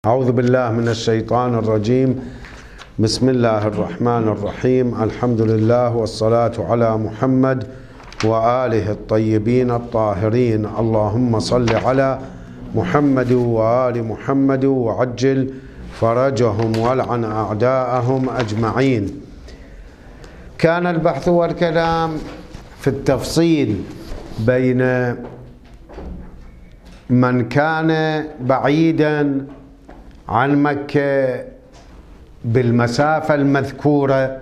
أعوذ بالله من الشيطان الرجيم. بسم الله الرحمن الرحيم. الحمد لله والصلاة على محمد وآله الطيبين الطاهرين. اللهم صل على محمد وآل محمد وعجل فرجهم والعن أعداءهم أجمعين. كان البحث والكلام في التفصيل بين من كان بعيدا عن مكة بالمسافة المذكورة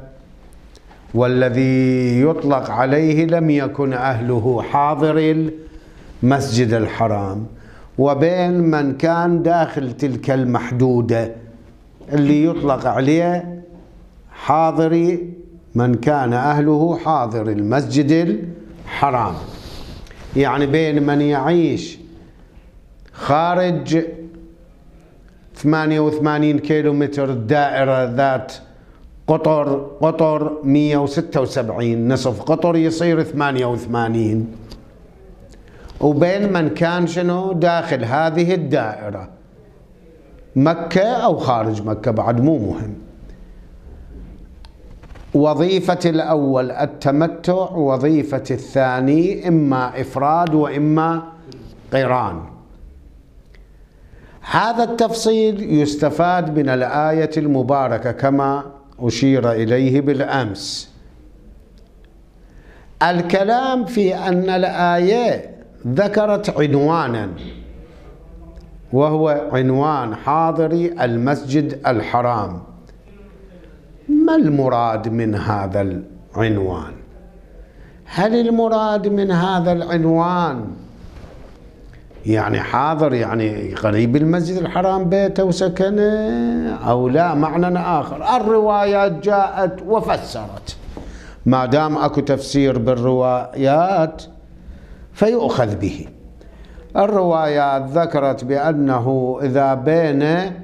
والذي يطلق عليه لم يكن أهله حاضر المسجد الحرام، وبين من كان داخل تلك المحدودة اللي يطلق عليه حاضري من كان أهله حاضر المسجد الحرام، يعني بين من يعيش خارج 88 كيلومتر الدائرة ذات قطر 176، نصف قطر يصير 88، وبين من كان شنو داخل هذه الدائرة مكة أو خارج مكة بعد مو مهم. وظيفة الأول التمتع، وظيفة الثاني إما إفراد وإما قران. هذا التفصيل يستفاد من الآية المباركة كما أشير إليه بالأمس. الكلام في أن الآية ذكرت عنوانا، وهو عنوان حاضري المسجد الحرام. ما المراد من هذا العنوان؟ هل المراد من هذا العنوان يعني حاضر يعني قريب المسجد الحرام بيته وسكنه، أو لا معنى آخر؟ الروايات جاءت وفسرت، ما دام أكو تفسير بالروايات فيؤخذ به. الروايات ذكرت بأنه إذا بينه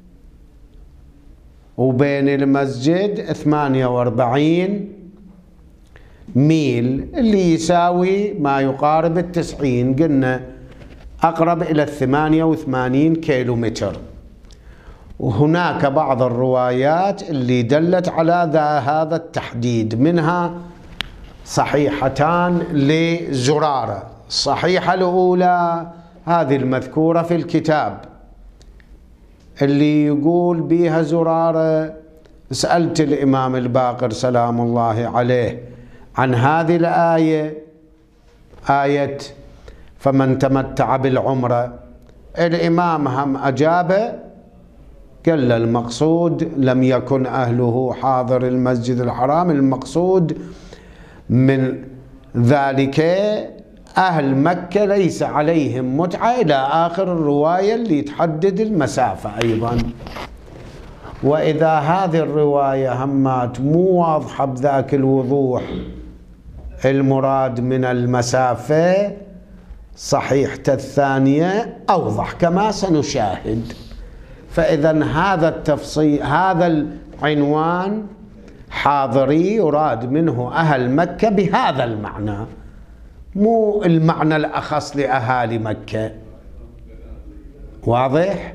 وبين المسجد 48 ميل اللي يساوي ما يقارب 90، قلنا أقرب إلى 88 كيلومتر. وهناك بعض الروايات اللي دلت على هذا التحديد، منها صحيحتان لزرارة. الصحيحة الأولى هذه المذكورة في الكتاب اللي يقول بها زرارة: سألت الإمام الباقر سلام الله عليه عن هذه الآية، آية فمن تمتع بالعمرة. الإمام هم أجابه قال المقصود لم يكن أهله حاضر المسجد الحرام، المقصود من ذلك أهل مكة ليس عليهم متعة، إلى آخر الرواية اللي تحدد المسافة أيضا. وإذا هذه الرواية همات مو واضحة بذاك الوضوح المراد من المسافة، صحيحة الثانية أوضح كما سنشاهد. فإذا هذا التفصيل، هذا العنوان حاضري يراد منه أهل مكة بهذا المعنى، مو المعنى الأخص لأهالي مكة. واضح؟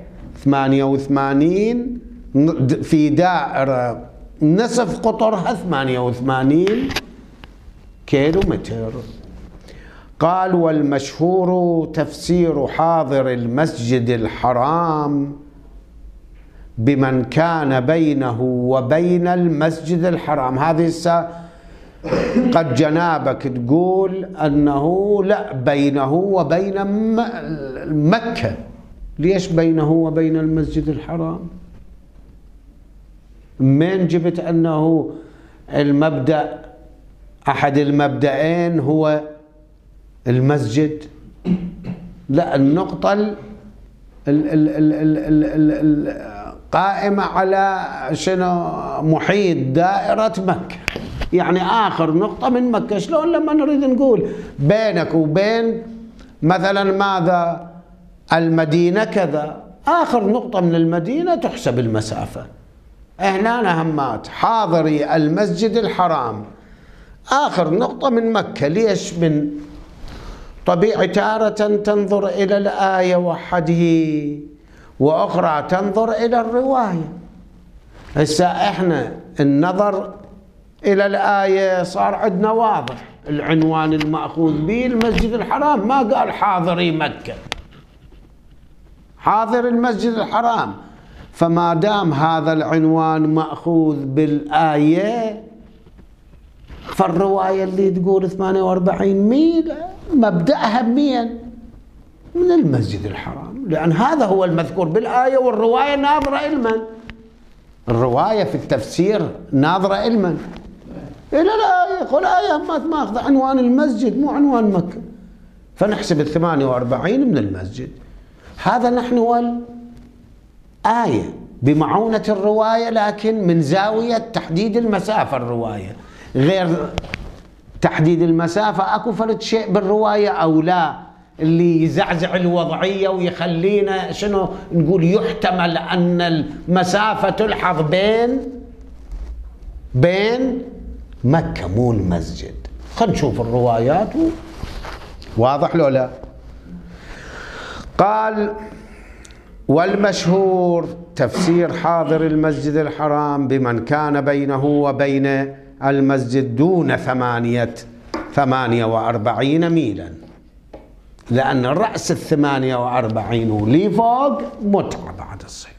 88 في دائرة نصف قطرها 88 كيلومتر. قال: والمشهور تفسير حاضر المسجد الحرام بمن كان بينه وبين المسجد الحرام. هذه قد جنابك تقول أنه لا، بينه وبين مكة. ليش بينه وبين المسجد الحرام؟ من جبت أنه المبدأ أحد المبدأين هو المسجد؟ لا، النقطة قائمة على شنو؟ محيط دائرة مكة، يعني آخر نقطة من مكة. شلون لما نريد نقول بينك وبين مثلا ماذا المدينة كذا، آخر نقطة من المدينة تحسب المسافة. هنا همات حاضري المسجد الحرام آخر نقطة من مكة. ليش؟ من طبيعي تارة تنظر إلى الآية وحده وأخرى تنظر إلى الرواية. هسه إحنا النظر إلى الآية صار عندنا واضح، العنوان المأخوذ به المسجد الحرام، ما قال حاضري مكة، حاضر المسجد الحرام. فما دام هذا العنوان مأخوذ بالآية، فالرواية اللي تقول 48 ميل مبدأها منين؟ من المسجد الحرام، لأن هذا هو المذكور بالآية، والرواية ناظرة إلى من؟ الرواية في التفسير ناظرة إلى من؟ إلى الآية. قل آية ما ماخذ عنوان المسجد مو عنوان مكة، فنحسب 48 من المسجد. هذا نحو الآية بمعونة الرواية، لكن من زاوية تحديد المسافة. الرواية غير تحديد المسافة، أكو فرد شيء بالرواية أو لا اللي يزعزع الوضعية ويخلينا شنو نقول يحتمل أن المسافة تلحظ بين مكة مو المسجد. خلينا نشوف الروايات واضح لو لا. قال: والمشهور تفسير حاضر المسجد الحرام بمن كان بينه وبين المسجد دون 48 ميلا، لأن رأس 48 ولي فوق متعة بعد الصيد،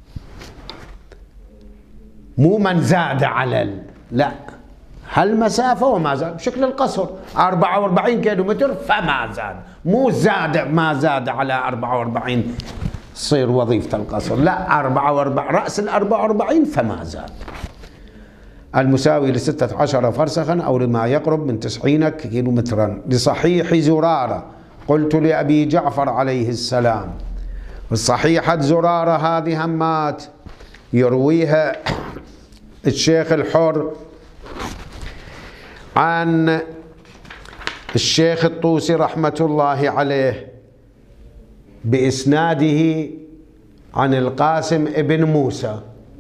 مو من زاد على لا، هالمسافة وما زاد بشكل القصر 44 كيلومتر فما زاد، مو زاد ما زاد على 44 تصير وظيفة القصر، لا 44 رأس 44 فما زاد، المساوي ل16 فرسخا أو لما يقرب من 90 كيلومترا. لصحيح زرارة قلت لأبي جعفر عليه السلام. والصحيحة زرارة هذه همات يرويها الشيخ الحر عن الشيخ الطوسي رحمة الله عليه بإسناده عن القاسم ابن موسى.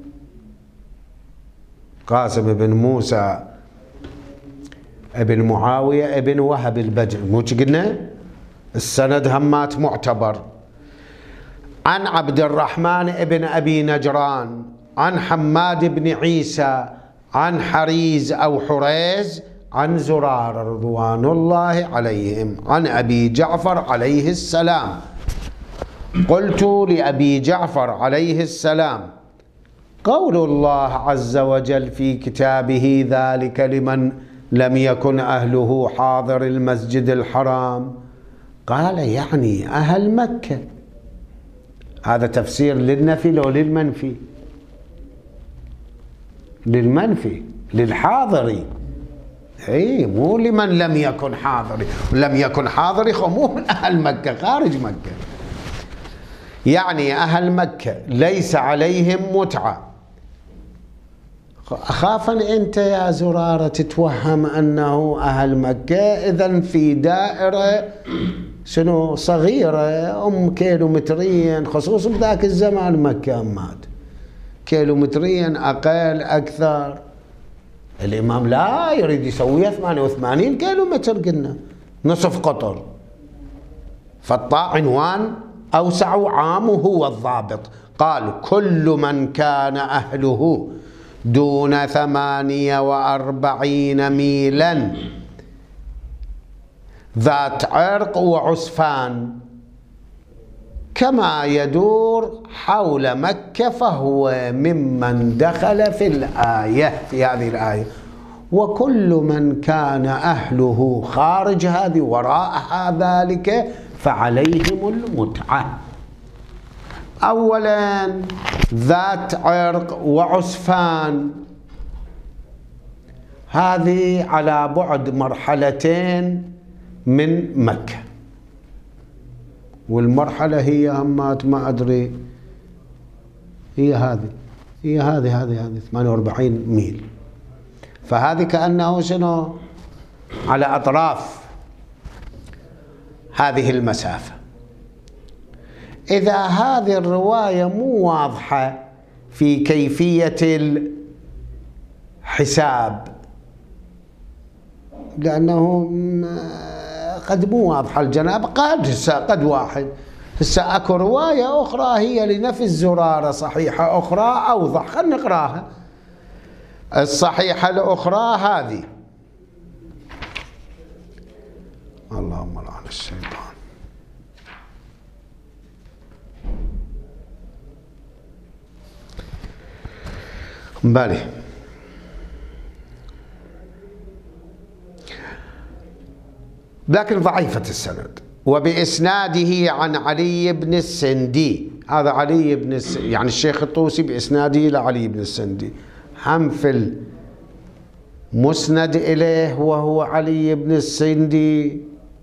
قاسم ابن موسى ابن معاوية ابن وهب البجري، مو قلنا السند همات معتبر. عن عبد الرحمن ابن أبي نجران عن حماد بن عيسى عن حريز أو حريز عن زرار رضوان الله عليهم عن أبي جعفر عليه السلام. قلت لأبي جعفر عليه السلام: قول الله عز وجل في كتابه ذلك لمن لم يكن أهله حاضر المسجد الحرام، قال يعني أهل مكة. هذا تفسير للنفي لو للمنفي؟ للمنفي، للحاضري، اي مو لمن لم يكن حاضري. لم يكن حاضري مو من أهل مكة، خارج مكة، يعني أهل مكة ليس عليهم متعة. أخاف أن أنت يا زرارة تتوهم أنه أهل مكة إذن في دائرة شنو صغيرة كيلومترين، خصوصا بذاك الزمان مكة أمات كيلومترين أقل أكثر. الإمام لا يريد يسويها 88 كيلومتر، قلنا نصف قطر، فالطاء عنوان أوسع وعام هو الضابط. قال: كل من كان أهله دون 48 ميلا ذات عرق وعسفان كما يدور حول مكة فهو ممن دخل في الآية، في هذه الآية. وكل من كان أهله خارج هذه وراء ذلك فعليهم المتعة. أولا ذات عرق وعسفان، هذه على بعد مرحلتين من مكة، والمرحلة هي همات ما أدري، هي هذه 48 ميل، فهذه كأنه شنو على أطراف هذه المسافة. إذا هذه الرواية مو واضحة في كيفية الحساب، لأنه قد مو واضحة الجناب، قد واحد هسه اكو رواية أخرى هي لنفي الزرارة صحيحة أخرى أوضح، خلينا نقراها. الصحيحة الأخرى هذه، اللهم لعن الشيطان. بلى لكن ضعيفة السند، وبإسناده عن علي بن السندي. هذا علي بن يعني الشيخ الطوسي بإسناده لعلي بن السندي، هم في المسند إليه وهو علي بن السندي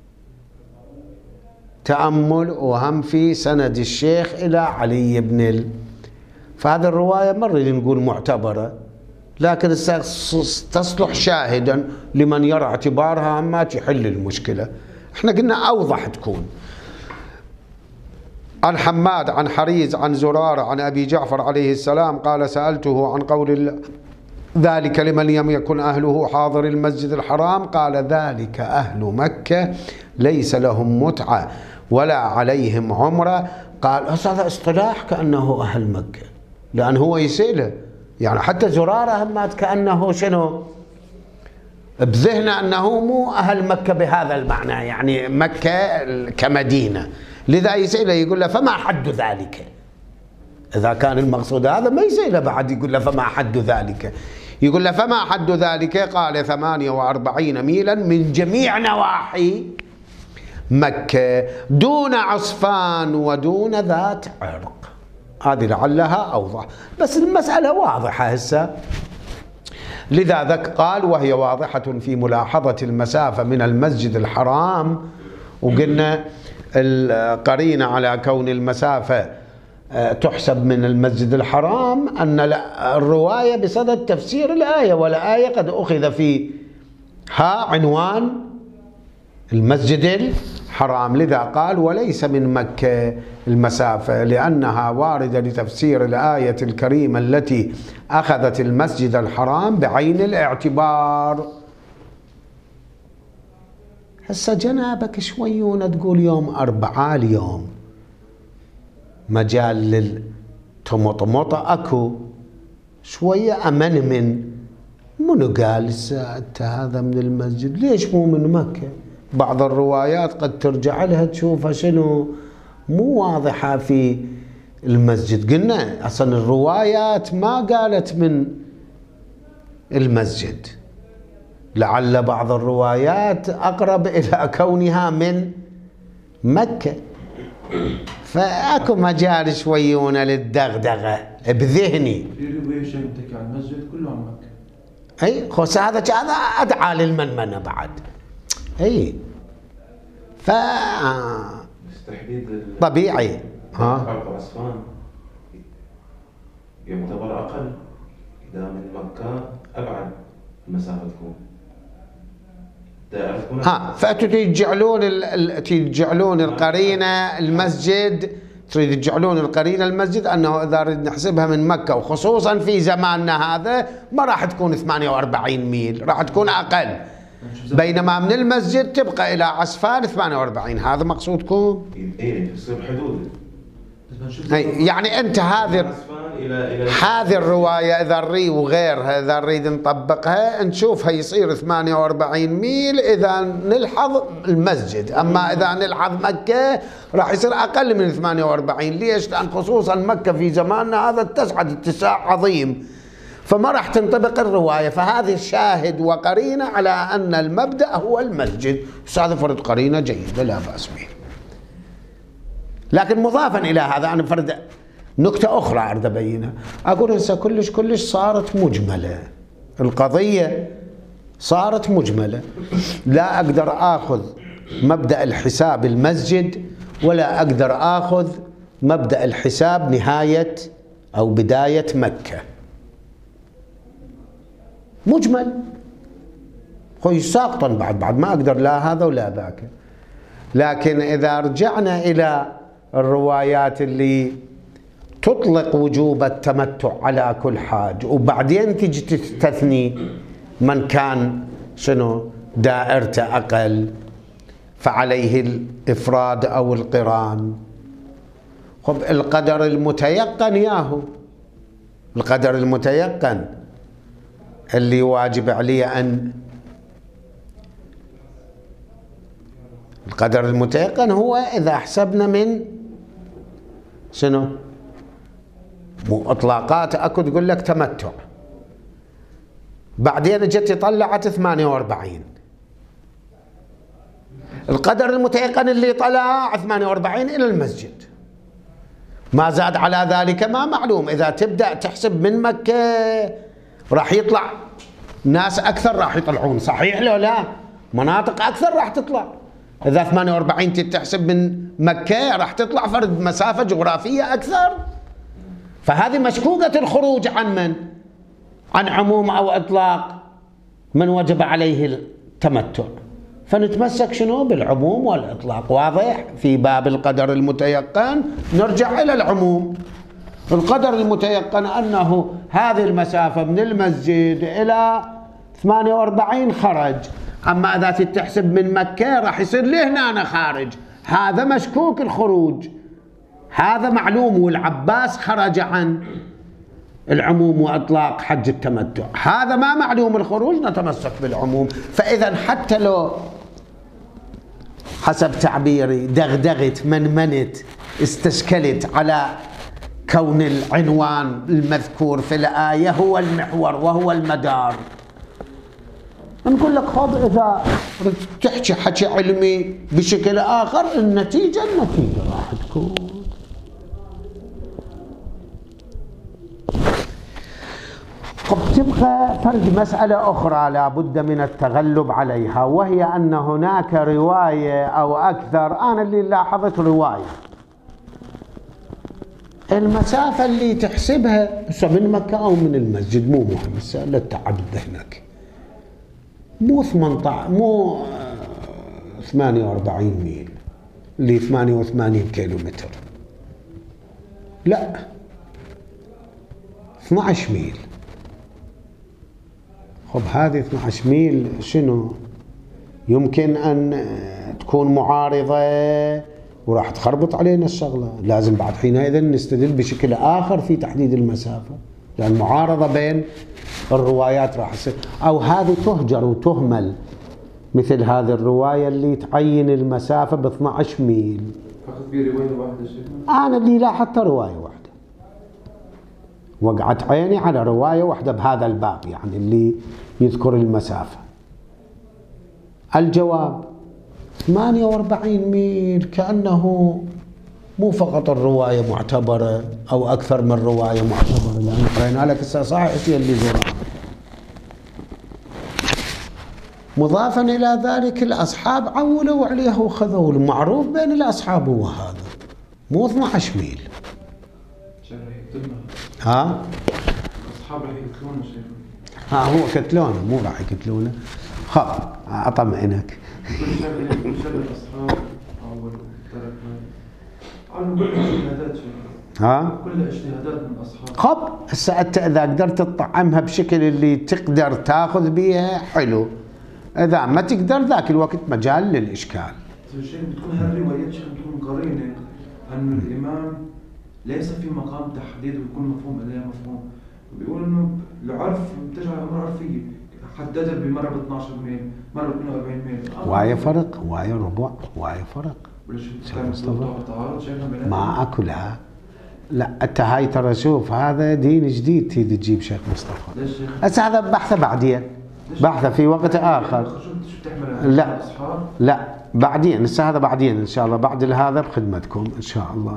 تأمل، وهم في سند الشيخ إلى علي بن فهذه الرواية ما نريد نقول معتبرة، لكن تصلح شاهدا لمن يرى اعتبارها ما تحل المشكلة. احنا قلنا أوضح تكون. عن حماد عن حريز عن زرارة عن أبي جعفر عليه السلام قال: سألته عن قول الله ذلك لمن لم يكن أهله حاضر المسجد الحرام، قال: ذلك أهل مكة ليس لهم متعة ولا عليهم عمرة. قال هذا اصطلاح كأنه أهل مكة، لأن هو يسأله يعني حتى زرارة همات كأنه شنو بذهنه أنه مو أهل مكة بهذا المعنى، يعني مكة كمدينة، لذا يسأله يقول له فما حد ذلك. إذا كان المقصود هذا ما يسأله بعد، يقول له فما حد ذلك، يقول له فما حد ذلك؟ قال 48 ميلا من جميع نواحي مكة دون عصفان ودون ذات عرق. هذه لعلها أوضح، بس المسألة واضحة هسه. لذا ذاك قال وهي واضحة في ملاحظة المسافة من المسجد الحرام، وقلنا القرينة على كون المسافة تحسب من المسجد الحرام أن الرواية بصدد تفسير الآية، والآية قد أخذ فيها عنوان المسجد الحرام. لذا قال وليس من مكة المسافة، لأنها واردة لتفسير الآية الكريمة التي أخذت المسجد الحرام بعين الاعتبار. هسه جنابك شويون تقول يوم 4 اليوم مجال للطمطمطة أكو شوية أمن منو قال انت هذا من المسجد؟ ليش مو من مكة؟ بعض الروايات قد ترجع لها تشوفها شنو مو واضحة في المسجد. قلنا أصلا الروايات ما قالت من المسجد، لعل بعض الروايات أقرب إلى كونها من مكة، فأكو مجال شويون للدغدغة بذهني. في رواية شمتك عن المسجد كله عن مكة. اي خلاص هذا أدعى للمنمنة بعد. اي ف طبيعي عصفان يعتبر أقل إذا من مكة أبعد المسافة تكون. فأنتوا تجعلون القرينة المسجد، تريد تجعلون القرينة المسجد أنه إذا نريد نحسبها من مكة، وخصوصا في زماننا هذا ما راح تكون 48 ميل، راح تكون أقل، بينما من المسجد تبقى إلى عسفان 48. هذا مقصودكم؟ إيه تصير حدود. يعني أنت هذه الرواية إذا نريد وغيرها إذا نريد نطبقها نشوفها يصير 48 ميل إذا نلحظ المسجد، أما إذا نلحظ مكة راح يصير أقل من 48. ليش؟ لأن خصوصا مكة في زماننا هذا اتساع عظيم، فما راح تنطبق الرواية. فهذه شاهد وقرينة على أن المبدأ هو المسجد، هذا فرض قرينة جيدة لا بأس به. لكن مضافا إلى هذا أنا فرد نكتة أخرى أريد أبينها. أقول هسه كلش صارت مجملة القضية، صارت مجملة، لا أقدر آخذ مبدأ الحساب المسجد ولا أقدر آخذ مبدأ الحساب نهاية أو بداية مكة. مجمل خوي ساقطا بعد ما أقدر لا هذا ولا ذاك. لكن إذا رجعنا إلى الروايات اللي تطلق وجوب التمتع على كل حاج وبعدين تجي تستثني من كان شنو دائرته أقل فعليه الإفراد أو القران، خب القدر المتيقن ياهو، القدر المتيقن اللي واجب علي أن، القدر المتيقن هو إذا حسبنا من شنو؟ مو إطلاقات أكو تقول لك تمتع، بعدين جت طلعت 48. القدر المتيقن اللي طلع 48 إلى المسجد، ما زاد على ذلك ما معلوم. إذا تبدأ تحسب من مكة راح يطلع ناس أكثر، راح يطلعون، صحيح لو لا؟ مناطق أكثر راح تطلع. إذا 48 تحسب من مكة راح تطلع فرد مسافة جغرافية أكثر. فهذه مشكوكة الخروج عن من؟ عن عموم أو إطلاق من وجب عليه التمتع. فنتمسك شنو؟ بالعموم والإطلاق. واضح؟ في باب القدر المتيقن نرجع إلى العموم. القدر المتيقن أنه هذه المسافة من المسجد إلى 48 خرج، أما إذا تحسب من مكة راح يصير لي هنا خارج، هذا مشكوك الخروج، هذا معلوم. والعباس خرج عن العموم وإطلاق حج التمتع، هذا ما معلوم الخروج، نتمسك بالعموم. فإذا حتى لو حسب تعبيري دغدغت منمنت استشكلت على كون العنوان المذكور في الآية هو المحور وهو المدار، نقول لك خذ إذا تحكي حكي علمي بشكل آخر النتيجة راح تكون. طب تبقى فرد مسألة أخرى لا بد من التغلب عليها، وهي أن هناك رواية أو أكثر، أنا اللي لاحظت رواية المسافة اللي تحسبها من مكة أو من المسجد مو مهم، لا التعدد هناك، مو 18 مو 48 ميل اللي 88 كيلو متر، لا 12 ميل. خب هذه 12 ميل شنو؟ يمكن أن تكون معارضة وراح تخربط علينا الشغلة، لازم بعد حينئذ نستدل بشكل آخر في تحديد المسافة، لأن معارضة بين الروايات راح تصير، أو هذه تهجر وتهمل، مثل هذه الرواية اللي تعين المسافة ب 12 ميل. فقط في رواية واحدة شيخنا؟ أنا اللي لاحظت رواية واحدة، وقعت عيني على رواية واحدة بهذا الباب، يعني اللي يذكر المسافة. الجواب 48 ميل، كأنه مو فقط الرواية معتبرة أو أكثر من رواية معتبرة، لأن قرينا لك الصحيح اللي زرعها. مضافا إلى ذلك الأصحاب عولوا عليه وخذوا، المعروف بين الأصحاب هو هذا، مو 12 ميل. ها؟ أصحاب راح يقتلونه شيخنا. ها هو كتلونه، مو راح يقتلونه. خب أطمئنك. كل شر الأصحاب أول ترك عنه كل اجتهادات شيخنا. ها؟ كل اجتهادات من الأصحاب. خب هسه أنت إذا قدرت تطعمها بشكل اللي تقدر تاخذ بيها حلو، إذا ما تقدر ذاك الوقت مجال للإشكال. شيخ بتكون هالروايات شيخ بتكون قرينة أن الإمام ليس في مقام تحديد ويكون مفهوم إليه مفهوم، بيقول إنه العرف بتجعل أمر عرفية، حددها بمرة ب 12 ميل، مرة ب 42 ميل. وايا فرق، وايا ربع، وايا فرق. ما أكو لها. لا أنت هاي ترى شوف هذا دين جديد تريد تجيب شيخ مصطفى. ليش شيخ؟ هسه هذا بحثه بعدين، بحثه في وقت آخر. لا لا بعدين، هسه هذا بعدين إن شاء الله، بعد هذا بخدمتكم إن شاء الله.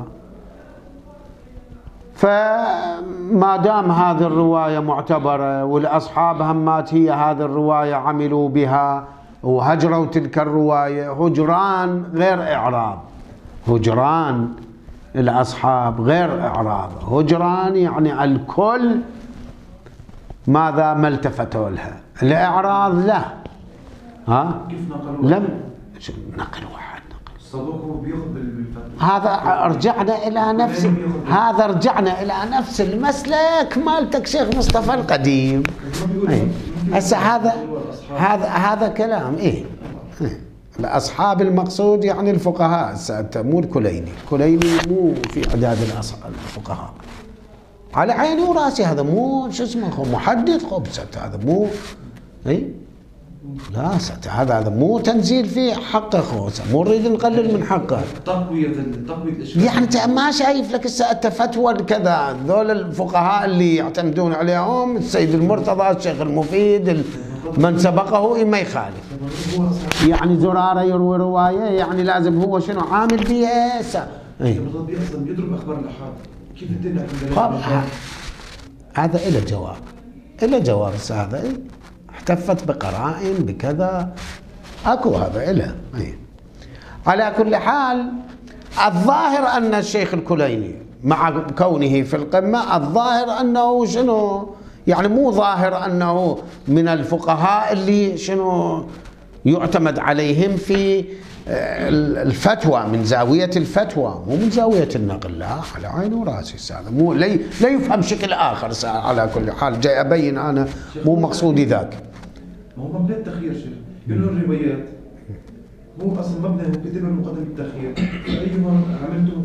فما دام هذه الرواية معتبرة والأصحاب همات هي هذه الرواية عملوا بها وهجروا تلك الرواية، هجران غير إعراب، هجران الأصحاب غير إعراب، هجران يعني الكل ماذا ما التفتوا لها، الإعراض لا. ها؟ كيف نقلوا؟ لم نقل واحد، الصدوق هو بياخذ بالفتوى. هذا رجعنا إلى نفس، هذا رجعنا إلى نفس المسلك مالتك شيخ مصطفى القديم. هسه هذا كلام إيه الأصحاب المقصود يعني الفقهاء مو الكليني. الكليني مو في عداد الفقهاء. على عيني وراسي، هذا مو شو اسمه محدث خبزت، هذا مو اي لا هذا مو تنزيل في حقه خوسه، مو نريد نقلل من حقه. تقوية الاشكال يعني انت ما شايف لك الساعة فتوى كذا، ذول الفقهاء اللي يعتمدون عليهم السيد المرتضى، الشيخ المفيد، من سبقه ما يخالف. يعني زرارة يروي رواية يعني لازم هو شنو عامل بيها المرتضى اصلا يضرب اخبار الاحاد، كيف الدنيا هذا إله جواب هذا احتفت بقرائن بكذا اكو هذا إله. على كل حال الظاهر ان الشيخ الكليني مع كونه في القمة، الظاهر انه شنو يعني مو ظاهر انه من الفقهاء اللي شنو يعتمد عليهم في الفتوى، من زاوية الفتوى مو من زاوية النقل. لا على عيني وراسي هذا مو لا يفهم شكل آخر. على كل حال جاي أبين أنا مو مقصودي ذاك. ما هو مبنى التخيير شيخ، يقولوا الروايات هو أصلا مبنى كتب المقدم التخيير، أيها عملته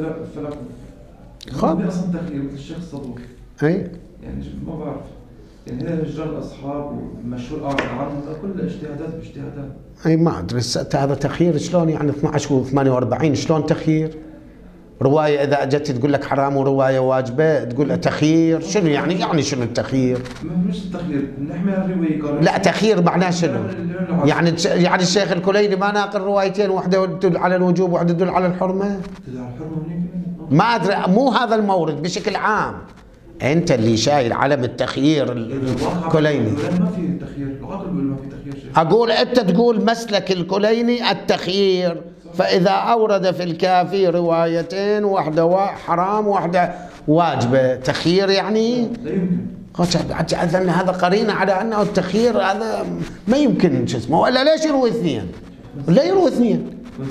فلكم. مبنى أصلا تخيير مثل الشيخ الصدوق. أي يعني ما بعرف يعني هذا هجران الأصحاب ومشهور عنهم كل اجتهادات باجتهادات. أي ما أدري هذا تخيير شلون يعني 12 و48 شلون تخيير؟ رواية إذا أجت تقول لك حرام ورواية واجبة تقول تخيير، شنو يعني شنو التخيير؟ مش التخيير، نحمل الرواية قال لا تخيير معناه شنو؟ يعني الشيخ الكليني ما ناقل روايتين، واحدة تدل على الوجوب وواحدة تدل على الحرمة؟ تدل على الحرمة ما أدري، مو هذا المورد بشكل عام. أنت اللي شايل علم التخيير الكليني. ما في تخيير، العقل بيقول ما في تخيير شيء. أقول أنت تقول مسلك الكليني التخيير، فإذا أورد في الكافي روايتين، واحدة حرام واحدة واجبة، تخيير يعني؟ لا يمكن. أن هذا قرينة على أنه التخيير هذا ما يمكن شو اسمه، ولا ليش يروي اثنين؟ لا يروي اثنين.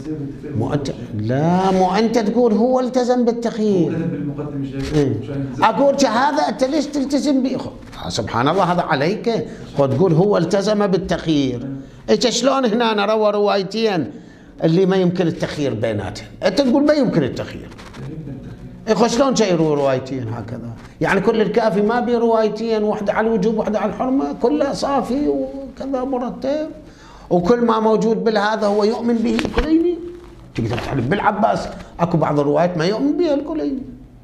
مو أنت تقول هو التزم بالتخيير. أقول هذا أنت ليش تلتزم به؟ سبحان الله هذا عليك. وتقول هو التزم بالتخيير. إيش شلون هنا أنا روى روايتين اللي ما يمكن التخيير بيناتهم، أنت تقول ما يمكن التخيير. شلون يروي روايتين هكذا؟ يعني كل الكافي ما بيه روايتين، واحدة على الوجوب واحدة على الحرمة، كلها صافي وكذا مرتب، وكل ما موجود بالهذا هو يؤمن به الكليني. تقدر تحلف بالعباس اكو بعض الروايات ما يؤمن بها الكليني.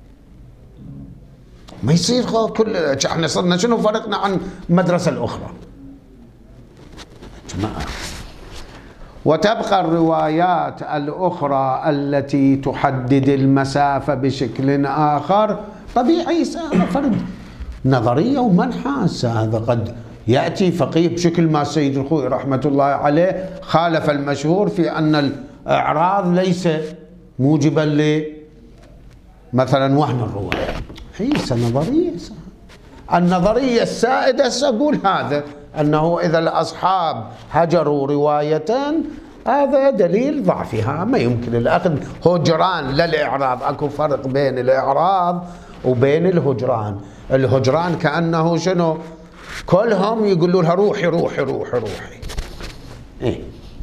ما يصير كل احنا صرنا شنو فرقنا عن المدرسة الأخرى؟ جماعة. وتبقى الروايات الأخرى التي تحدد المسافة بشكل آخر. طبيعي هذا فرد نظرية ومنحى. هذا قد يأتي فقيه بشكل ما السيد الخوئي رحمة الله عليه خالف المشهور في أن الإعراض ليس موجبا مثلا وهن الرواية. هي نظرية. النظرية السائدة سأقول هذا أنه إذا الأصحاب هجروا رواية هذا دليل ضعفها، ما يمكن الأخذ هجران للإعراض. أكو فرق بين الإعراض وبين الهجران. الهجران كأنه شنو كلهم يقولوا لها روحي روحي روحي روحي. إيه؟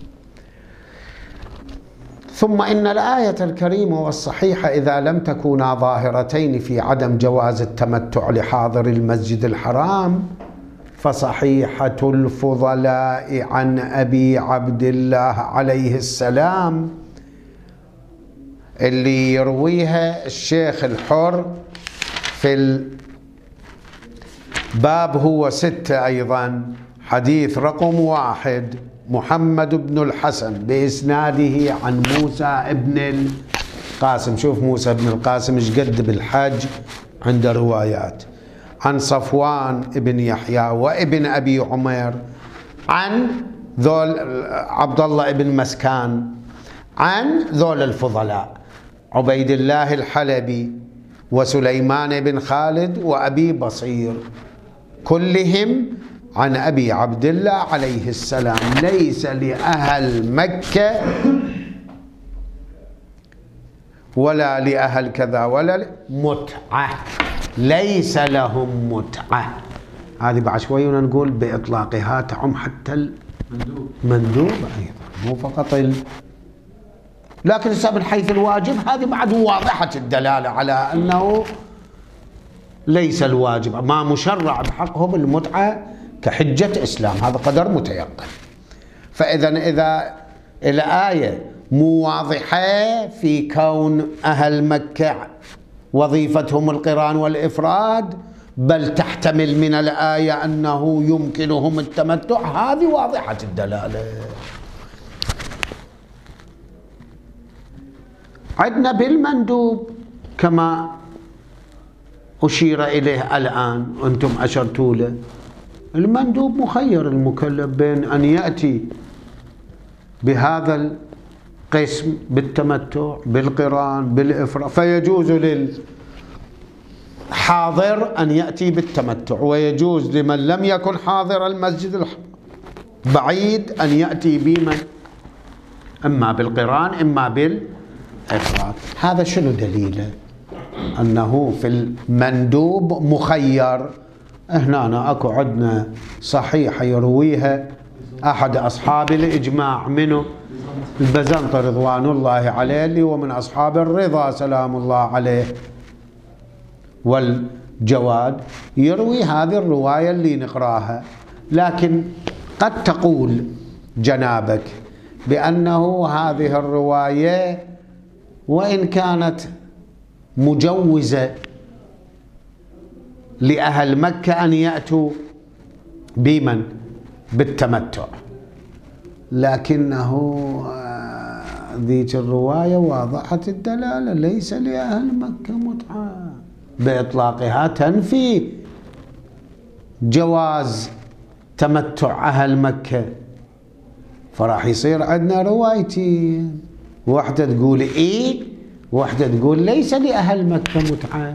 ثم إن الآية الكريمة والصحيحة إذا لم تكونا ظاهرتين في عدم جواز التمتع لحاضر المسجد الحرام فصحيحة الفضلاء عن أبي عبد الله عليه السلام اللي يرويها الشيخ الحر في الباب هو 6 أيضا، حديث رقم 1، محمد بن الحسن بإسناده عن موسى بن القاسم. شوف موسى بن القاسم ايش قد بالحج عند روايات، عن صفوان بن يحيى وابن أبي عمير عن ذول عبد الله بن مسكان عن ذول الفضلاء عبيد الله الحلبي وسليمان بن خالد وأبي بصير، كلهم عن أبي عبد الله عليه السلام. ليس لأهل مكة ولا لأهل كذا ولا متعة، ليس لهم متعة. هذه بعد شوي نقول بإطلاقها تعم حتى المندوب أيضا. مو فقط لكن من حيث الواجب هذه بعد واضحة الدلالة على أنه ليس الواجب، ما مشرع بحقهم المتعة كحجة إسلام، هذا قدر متيقن. فإذا إذا الآية مو واضحة في كون أهل مكة وظيفتهم القران والإفراد، بل تحتمل من الآية أنه يمكنهم التمتع، هذه واضحة الدلالة. عندنا بالمندوب كما أشير إليه الآن أنتم أشرتوا له، المندوب مخير المكلف بين أن يأتي بهذا القسم بالتمتع بالقران بالإفراد، فيجوز للحاضر أن يأتي بالتمتع، ويجوز لمن لم يكن حاضر المسجد بعيد أن يأتي بمن إما بالقران إما بالإفراد. هذا شنو دليله؟ أنه في المندوب مخير. هنا أكو عندنا صحيحة يرويها أحد أصحاب الإجماع، منه البزنطي رضوان الله عليه، اللي هو من أصحاب الرضا سلام الله عليه، والجواد يروي هذه الرواية اللي نقراها. لكن قد تقول جنابك بأنه هذه الرواية وإن كانت مجوزة لأهل مكة أن يأتوا بمن بالتمتع، لكنه ذيك الرواية واضحة الدلالة، ليس لأهل مكة متعة بإطلاقها، تنفي جواز تمتع أهل مكة. فراح يصير عندنا روايتين، واحدة تقول إيه واحدة تقول ليس لأهل مكة متعة.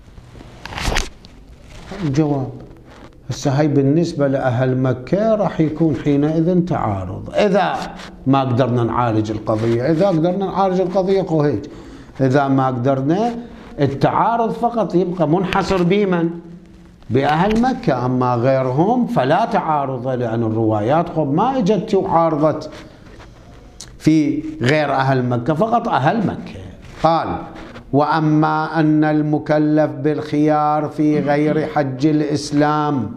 الجواب هسه هاي بالنسبة لأهل مكة راح يكون حينئذ تعارض، إذا ما قدرنا نعالج القضية. إذا قدرنا نعالج القضية قهيج، إذا ما قدرنا التعارض فقط يبقى منحصر بمن؟ بأهل مكة. أما غيرهم فلا تعارض، لأن الروايات خب ما اجت وعارضت في غير أهل مكة، فقط أهل مكة. قال: وأما أن المكلف بالخيار في غير حج الإسلام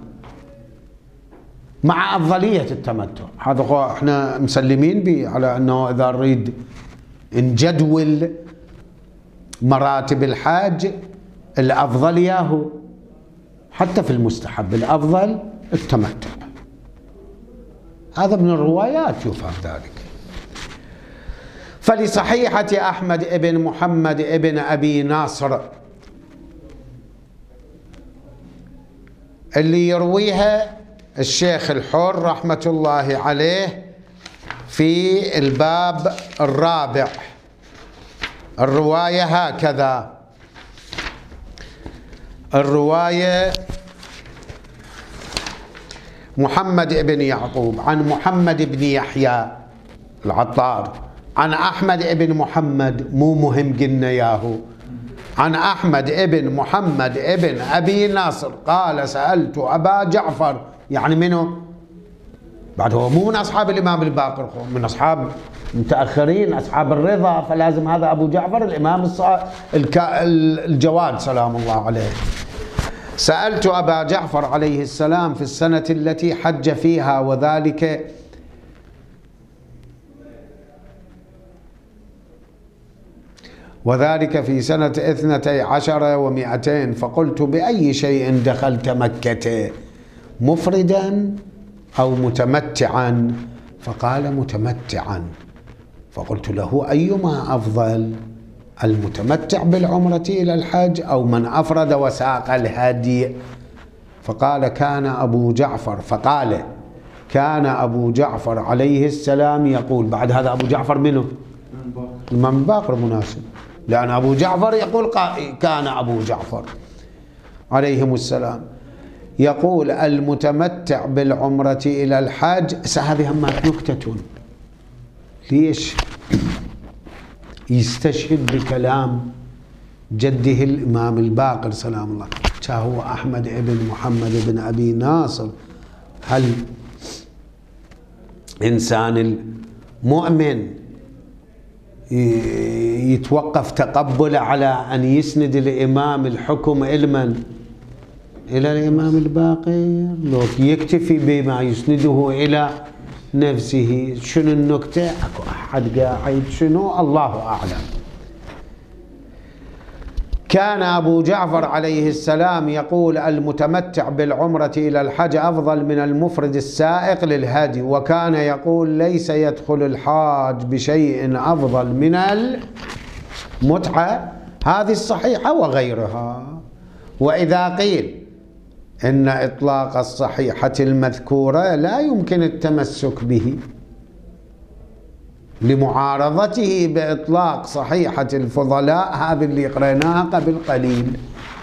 مع أفضلية التمتع، هذا احنا مسلمين به على أنه إذا نريد نجدول مراتب الحاج الأفضل ياهو، حتى في المستحب الأفضل التمتع. هذا من الروايات يفهم ذلك. فلصحيحة أحمد ابن محمد ابن أبي ناصر اللي يرويها الشيخ الحر رحمة الله عليه في الباب الرابع، الرواية هكذا: الرواية محمد ابن يعقوب عن محمد بن يحيى العطار عن أحمد ابن محمد، مو مهم قلنا ياهو، عن أحمد ابن محمد ابن أبي ناصر قال: سألت أبا جعفر، يعني منه؟ بعد هو مو من أصحاب الإمام الباقر، من أصحاب متأخرين، أصحاب الرضا، فلازم هذا أبو جعفر الإمام الجواد سلام الله عليه. سألت أبا جعفر عليه السلام في السنة التي حج فيها، وذلك في سنة 12 و200، فقلت: بأي شيء دخلت مكة، مفردا أو متمتعا؟ فقال: متمتعا. فقلت له: أيما أفضل، المتمتع بالعمرة إلى الحج أو من أفرد وساق الهدي؟ فقال: كان أبو جعفر عليه السلام يقول. بعد هذا أبو جعفر منه؟ الإمام الباقر مناسب، لأن أبو جعفر يقول كان أبو جعفر عليهم السلام يقول: المتمتع بالعمرة إلى الحج. هذه هم نكتة، ليش يستشهد بكلام جده الإمام الباقر سلام الله؟ هو أحمد ابن محمد بن أبي ناصر، هل إنسان مؤمن يتوقف تقبله على أن يسند الإمام الحكم إلى الإمام الباقر، لو يكتفي بما يسنده إلى نفسه. شنو النكتة؟ أكو أحد قاعد شنو؟ الله أعلم. كان أبو جعفر عليه السلام يقول: المتمتع بالعمرة إلى الحج أفضل من المفرد السائق للهدي، وكان يقول: ليس يدخل الحاج بشيء أفضل من المتعة. هذه الصحيحة وغيرها. وإذا قيل إن إطلاق الصحيحة المذكورة لا يمكن التمسك به لمعارضته بإطلاق صحيحة الفضلاء، هذه اللي قرأناها قبل قليل،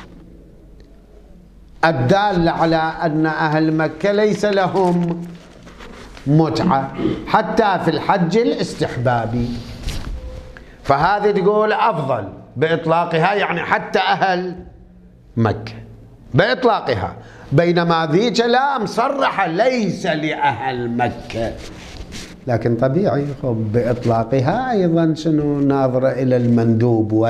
الدالة على أن أهل مكة ليس لهم متعة حتى في الحج الاستحبابي، فهذه تقول أفضل بإطلاقها، يعني حتى أهل مكة بإطلاقها، بينما ذيك لا مصرحة ليس لأهل مكة. لكن طبيعي بإطلاقها أيضا شنو ناظرة إلى المندوب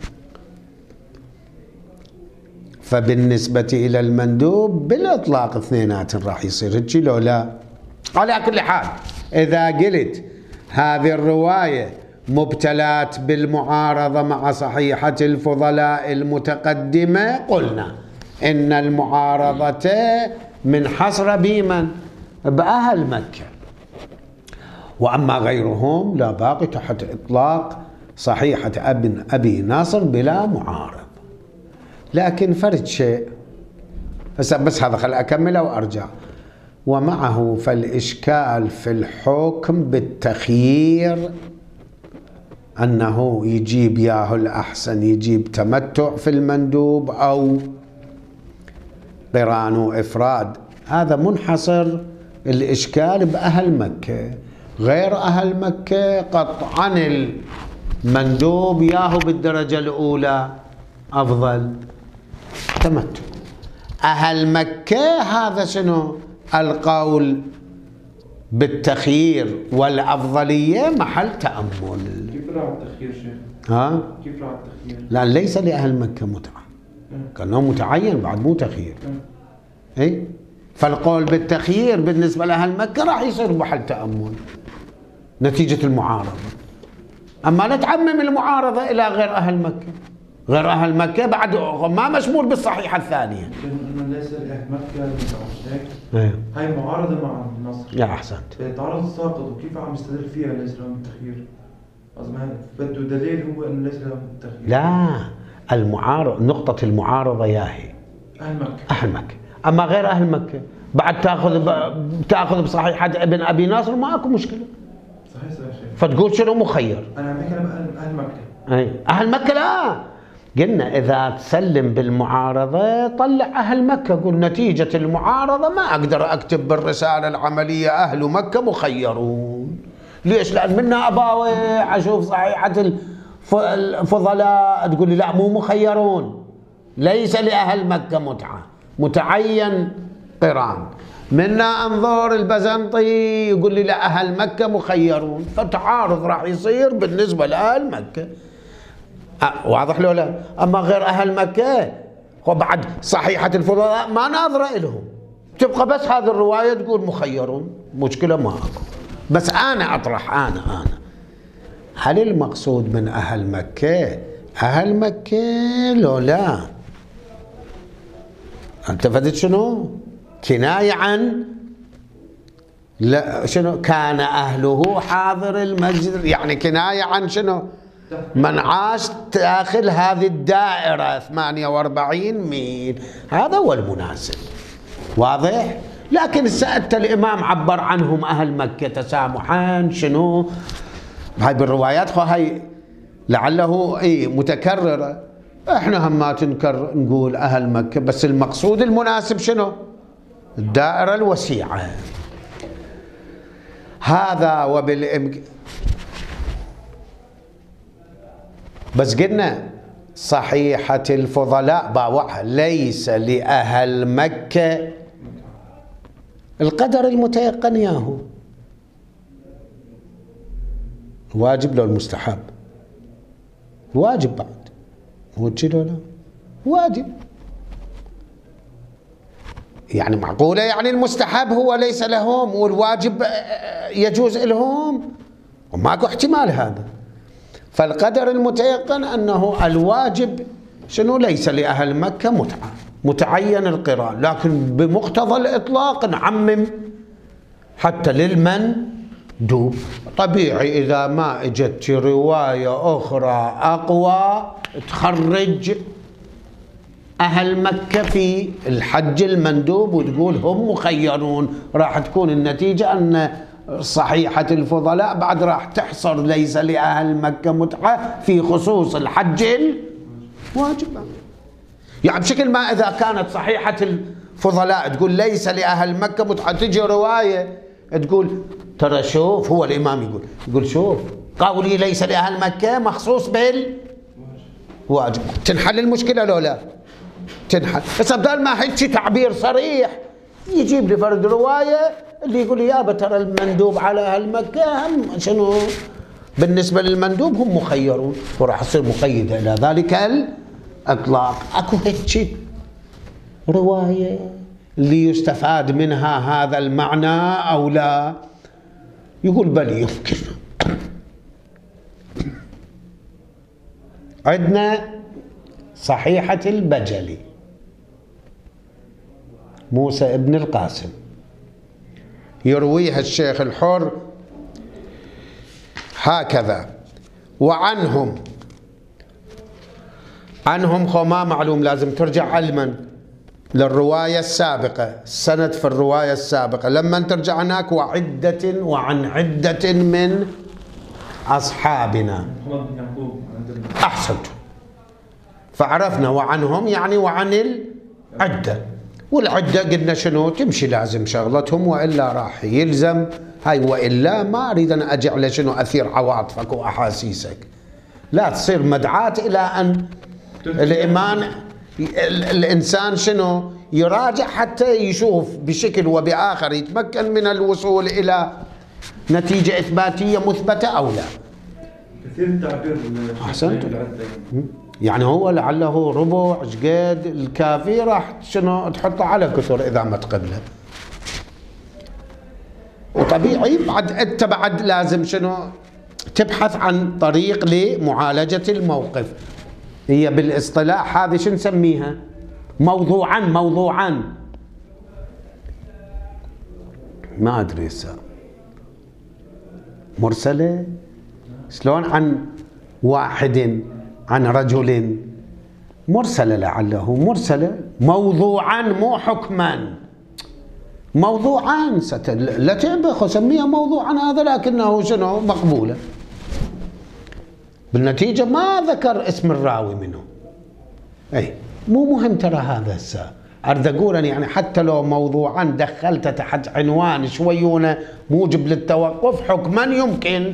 فبالنسبة إلى المندوب بالإطلاق اثنينات راح يصير هيك لو لا. على كل حال إذا قلت هذه الرواية مبتلات بالمعارضة مع صحيحة الفضلاء المتقدمة، قلنا إن المعارضة منحصرة بمن؟ بأهل مكة، وأما غيرهم لا باقي تحت إطلاق صحيحة أبي ناصر بلا معارض. لكن فرد شيء بس هذا خل أكمله وأرجع. ومعه فالإشكال في الحكم بالتخيير أنه يجيب ياهو الأحسن يجيب تمتع في المندوب أو قران وإفراد. هذا منحصر الإشكال بأهل مكة. غير أهل مكة قطعا المندوب ياهو بالدرجة الأولى أفضل تمتع. أهل مكة هذا شنو؟ القول بالتخيير والأفضلية محل تأمل. كيف راح التخيير شيخ؟ ها؟ كيف راح التخيير؟ لا ليس لأهل مكة متعة، كأنه متعين بعد مو تخيير. اي فالقول بالتخيير بالنسبة لأهل مكة راح يصير محل تأمل نتيجة المعارضة. أما لا تعمم المعارضة إلى غير أهل مكة. غير أهل مكة بعد ما مشمول بالصحيحة الثانية. إنه ليس لأهل مكة ايه. هاي معارضة مع النصر. يا أحسنت. بيتعارض الساقط وكيف عم يستدل فيها ليس لهم التخيير؟ بده دليل هو إنه ليس لهم التخيير. لا المعارضة نقطة المعارضة ياهي أهل مكة. أهل مكة. أما غير أهل مكة بعد تأخذ بصحيحة ابن أبي ناصر ما أكو مشكلة. صحيح شيخ. فتقول شنو مخير؟ أنا عم بحكي أهل مكة. أي أهل مكة لا. قلنا إذا تسلم بالمعارضة طلع أهل مكة، قل نتيجة المعارضة ما أقدر أكتب بالرسالة العملية أهل مكة مخيرون. ليش؟ لأن منا أباوي أشوف صحيحة الفضلاء تقول لي لا مو مخيرون، ليس لأهل مكة متعة، متعين قران. منا أنظر البزنطي يقول لي لا أهل مكة مخيرون، فتعارض راح يصير بالنسبة لأهل مكة. واضح لو لا؟ أما غير أهل مكة وبعد صحيحة الفضلاء ما ناظرة إلهم، تبقى بس هذه الرواية تقول مخيرون، مشكلة ما أكو. بس أنا أطرح أنا هل المقصود من أهل مكة أهل مكة لو لا؟ أنت فدت شنو؟ كناية عن لا شنو؟ كان أهله حاضر المسجد، يعني كناية عن شنو؟ من عاش داخل هذه الدائرة 48 ميل، هذا هو المناسب. واضح؟ لكن سألت الإمام عبر عنهم أهل مكة تسامحا شنو؟ هاي بالروايات هاي لعله متكررة، احنا هم ما تنكر نقول أهل مكة، بس المقصود المناسب شنو؟ الدائرة الوسيعة. هذا وبالإمكان. بس قلنا صحيحة الفضلاء باوعها ليس لأهل مكة القدر المتيقن ياهو. واجب لو المستحب؟ واجب بعد، هو كذا ولا واجب؟ يعني معقولة يعني المستحب هو ليس لهم والواجب يجوز لهم؟ وماكو احتمال هذا. فالقدر المتيقن أنه الواجب شنو؟ ليس لأهل مكة متعة، متعين القراءة، لكن بمقتضى الإطلاق نعمم حتى للمندوب. طبيعي إذا ما اجت رواية أخرى أقوى تخرج أهل مكة في الحج المندوب وتقول هم مخيرون، راح تكون النتيجة أن صحيحة الفضلاء بعد راح تحصر ليس لأهل مكة متعة في خصوص الحج الواجب. يعني بشكل ما إذا كانت صحيحة الفضلاء تقول ليس لأهل مكة متعة، تجي رواية تقول ترى شوف، هو الإمام يقول شوف قولي ليس لأهل مكة مخصوص بالواجب، تنحل المشكلة لو لا؟ تنحل. بس بدل ما هيك تعبير صريح يجيب لي فرد رواية اللي يقول يابا ترى المندوب على أهل مكة هم شنو بالنسبة للمندوب هم مخيرون، وراح يصير مقيد إلى ذلك الإطلاق. أكو هيك رواية اللي يستفاد منها هذا المعنى أو لا؟ يقول بل يمكن. عندنا صحيحة البجلي موسى ابن القاسم، يرويها الشيخ الحر هكذا: وعنهم ما معلوم، لازم ترجع علما للرواية السابقة، السند في الرواية السابقة، لما ترجع هناك وعن عدة من أصحابنا. أحسنتم، فعرفنا وعنهم يعني وعن العدة، والعدة قلنا شنو تمشي لازم شغلتهم وإلا راح يلزم هاي، وإلا ما أريد أن أجعل شنو أثير عواطفك وأحاسيسك، لا تصير مدعاة إلى أن الإنسان شنو يراجع حتى يشوف بشكل وبآخر يتمكن من الوصول إلى نتيجة إثباتية مثبتة أو لا. كثير التعبير. أحسنت. يعني هو لعله ربع شقد الكافي راح شنو تحطه على كثر إذا ما تقبله. وطبيعي بعد أنت بعد لازم شنو تبحث عن طريق لمعالجة الموقف. هي بالاصطلاح هذه شو نسميها؟ موضوعا ما أدري مرسلة شلون عن واحد عن رجل مرسلة، لعله مرسلة موضوعا مو حكما، موضوعا لا تنبخ وسميها موضوعا هذا، لكنه شنو مقبولة. بالنتيجة ما ذكر اسم الراوي منه، أي مو مهم ترى هذا هسه أريد أقول يعني حتى لو موضوعا دخلت تحت عنوان شويونه موجب للتوقف حكما يمكن.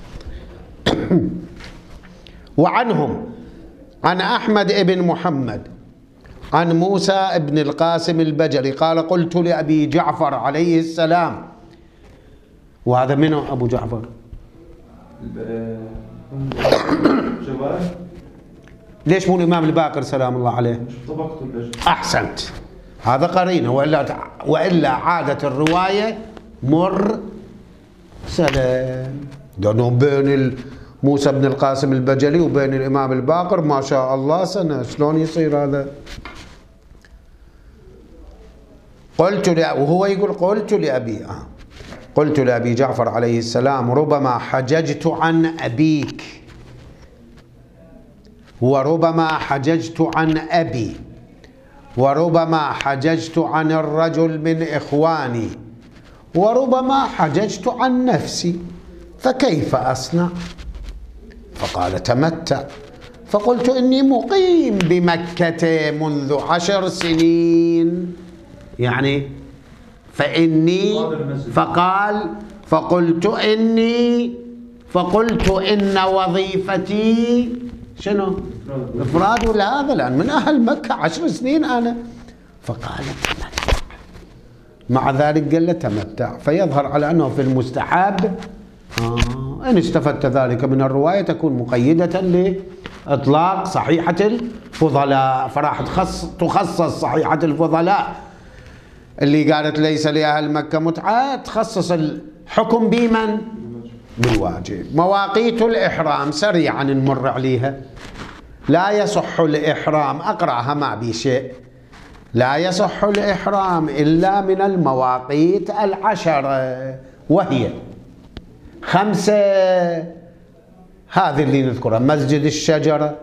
وعنهم عن أحمد ابن محمد عن موسى ابن القاسم البجلي قال قلت لأبي جعفر عليه السلام. وهذا منه أبو جعفر؟ ليش مو الإمام الباقر سلام الله عليه؟ أحسنت، هذا قرينه، وإلا عادة الرواية مرسلة، لأنه بين موسى بن القاسم البجلي وبين الإمام الباقر ما شاء الله سنة، شلون يصير هذا؟ وهو يقول قلت لأبي جعفر عليه السلام ربما حججت عن أبيك وربما حججت عن أبي وربما حججت عن الرجل من إخواني وربما حججت عن نفسي، فكيف أصنع؟ فقال تمتع. فقلت إني مقيم بمكة منذ 10 سنين، يعني فقلت إن وظيفتي شنو؟ إفراد ولا هذا، لأن من أهل مكة 10 سنين أنا. فقال تمتع، مع ذلك قال له تمتع، فيظهر على أنه في المستحب إن استفدت ذلك من الرواية تكون مقيدة لإطلاق صحيحة الفضلاء، فراح تخصص صحيحة الفضلاء اللي قالت ليس لأهل مكة متعة، تخصص الحكم بمن؟ بالواجب. مواقيت الإحرام سريعا نمر عليها. لا يصح الإحرام، أقرأها ما بي شيء. لا يصح الإحرام إلا من المواقيت 10، وهي 5. هذه اللي نذكرها: مسجد الشجرة.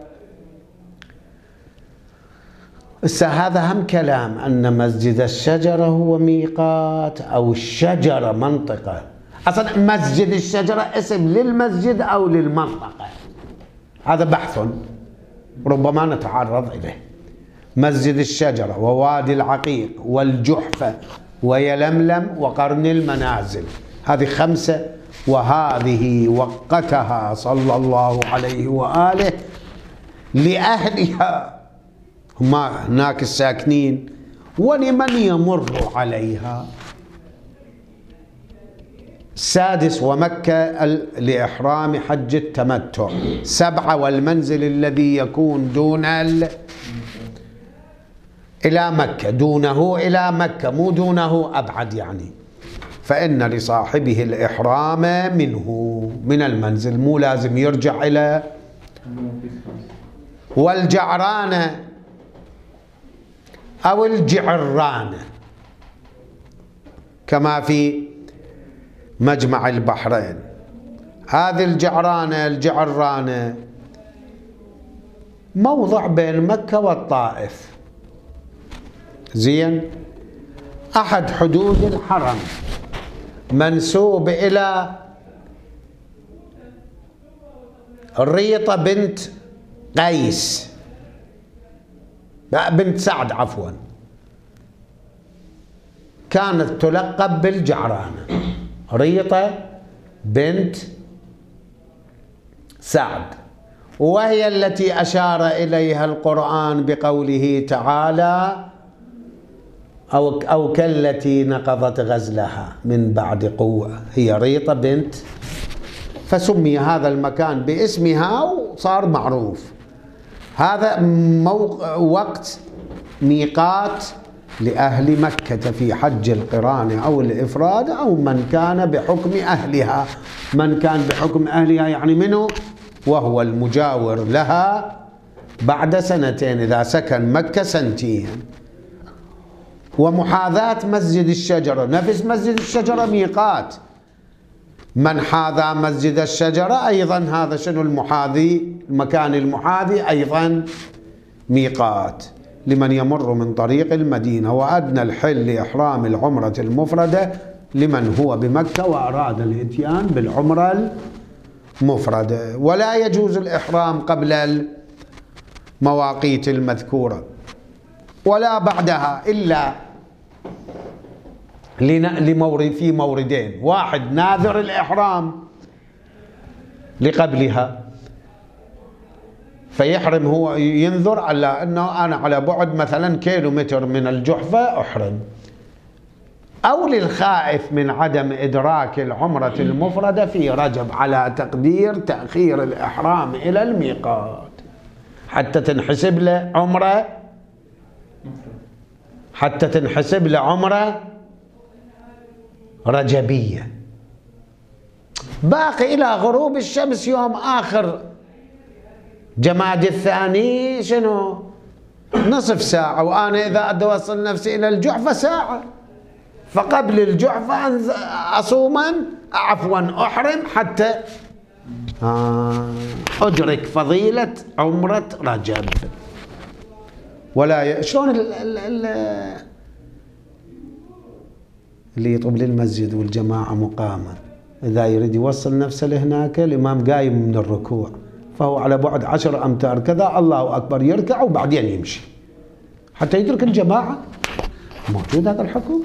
هذا هم كلام أن مسجد الشجرة هو ميقات أو الشجرة منطقة. أصلا مسجد الشجرة اسم للمسجد أو للمنطقة، هذا بحث ربما نتعرض إليه. مسجد الشجرة ووادي العقيق والجحفة ويلملم وقرن المنازل، هذه 5. وهذه وقتها صلى الله عليه وآله لأهلها، هم هناك الساكنين، ولمن يمر عليها. 6 ومكة لإحرام حج التمتع. 7 والمنزل الذي يكون دون إلى مكة، دونه إلى مكة، مو دونه أبعد يعني، فإن لصاحبه الإحرام منه من المنزل، مو لازم يرجع إلى. والجعرانة أو الجعرانة كما في مجمع البحرين. هذه الجعرانة موضع بين مكة والطائف، زين، أحد حدود الحرم، منسوب إلى الريطة بنت قيس، بنت سعد عفوا، كانت تلقب بالجعرانة، ريطة بنت سعد، وهي التي أشار إليها القرآن بقوله تعالى: أو كالتي نقضت غزلها من بعد قوة، هي ريطة بنت، فسمي هذا المكان باسمها وصار معروف. هذا وقت ميقات لأهل مكة في حج القران أو الإفراد، أو من كان بحكم أهلها. من كان بحكم أهلها يعني منه وهو المجاور لها بعد 2 إذا سكن مكة 2. ومحاذاة مسجد الشجرة، نفس مسجد الشجرة ميقات، من حاذى مسجد الشجرة أيضا هذا شنو المحاذي، المكان المحاذي أيضا ميقات لمن يمر من طريق المدينة. وأدنى الحل لإحرام العمرة المفردة لمن هو بمكة وأراد الإتيان بالعمرة المفردة. ولا يجوز الإحرام قبل المواقيت المذكورة ولا بعدها إلا في موردين: واحد ناذر الإحرام لقبلها، فيحرم هو، ينذر على أنه أنا على بعد مثلا 1 كيلومتر من الجحفة أحرم، أو للخائف من عدم إدراك العمرة المفردة في رجب على تقدير تأخير الإحرام إلى الميقات حتى تنحسب له عمرة رجبية. باقي إلى غروب الشمس يوم آخر جماد الثاني شنو؟ نصف ساعة، وأنا إذا أدي أوصل نفسي إلى الجحفة ساعة، فقبل الجحفة أحرم حتى أدرك فضيلة عمرة رجب. ولا شلون اللي يطب للمسجد والجماعة مقاما، إذا يريد يوصل نفسه لهناك، الإمام قايم من الركوع فهو على بعد 10 أمتار كذا، الله أكبر، يركع وبعدين يمشي حتى يدرك الجماعة. موجود هذا الحكم.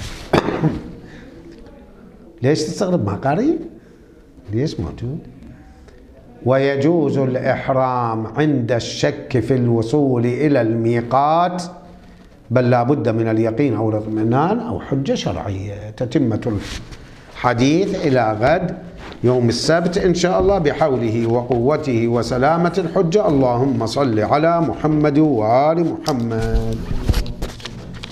ليش تستغرب؟ ما قريب، ليش موجود. ويجوز الإحرام عند الشك في الوصول إلى الميقات، بل لا بد من اليقين أو الاطمئنان أو حجة شرعية. تتمة الحديث إلى غد يوم السبت إن شاء الله بحوله وقوته وسلامة الحجة. اللهم صل على محمد وآل محمد.